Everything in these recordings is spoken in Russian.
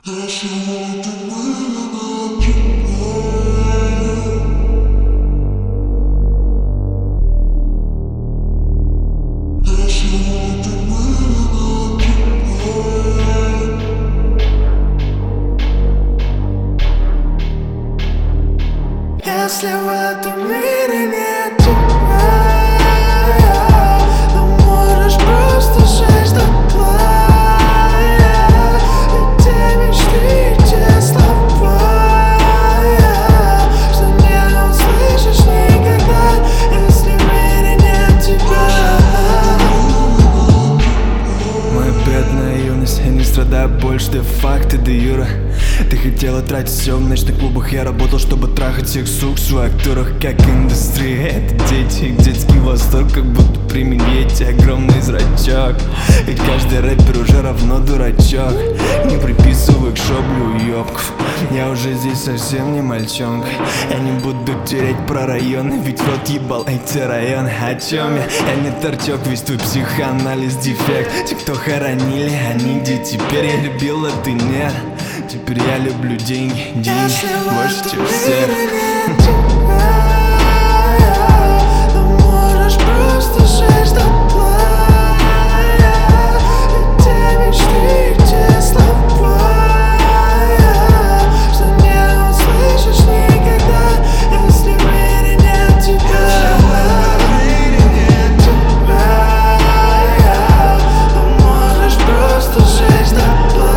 Если в этом мире нет тебя, то можешь просто жить дотла. И те мечты, и те слова, что не услышишь никогда, если в мире нет тебя. Моя бедная юность, я не страдаю больше, де факто, де юра. Ты хотела тратить все в ночных клубах, я работал, чтобы трахать всех сук в своих турах, как индустрия. Это дети, их детский восторг, как будто при миньете огромный зрачок. И каждый рэпер уже равно дурачок. Не приписывай к шоблю уёбков, я уже здесь совсем не мальчонка. Я не буду тереть про районы, ведь рот ебал эти районы. О чем я? Я не торчок, весь твой психоанализ дефект. Те, кто хоронили, они где теперь? Я любил, а ты нет. Теперь я люблю деньги, деньги больше, чем всех. То можешь просто жить дотла. И те мечты, и те слова, что не услышишь никогда, если в мире нет тебя. То можешь просто жить дотла.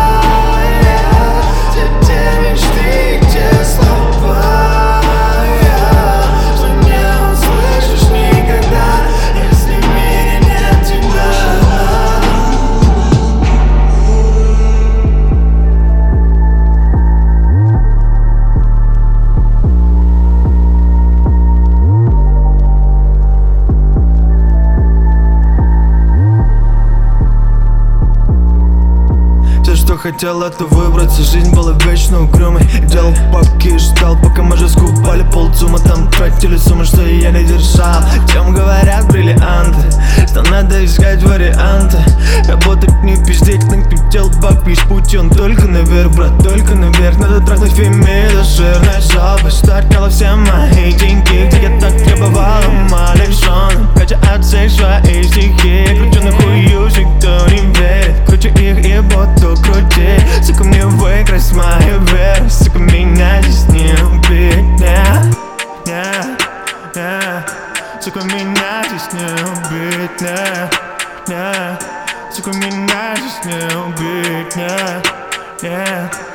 Что хотел, это выбраться, жизнь была вечно угрюмой. Делал папки и ждал, пока мы же скупали полцума. Там тратили суммы, что я не держал. Чем говорят бриллианты, что надо искать варианты. Работать не пиздеть, накрутил бак, весь путь он только наверх, брат, только наверх. Надо трахнуть фемида, жирная жопа, что отняла все мои деньги, где я так требовал, умалишён. Хотя от всех свои стихи, кручу на хую, никто не верит. Кручу их и буду крутить. Сука, мне выиграть мою веру, сука, меня здесь не убить, сука, меня здесь не убить, сука, меня здесь не убить,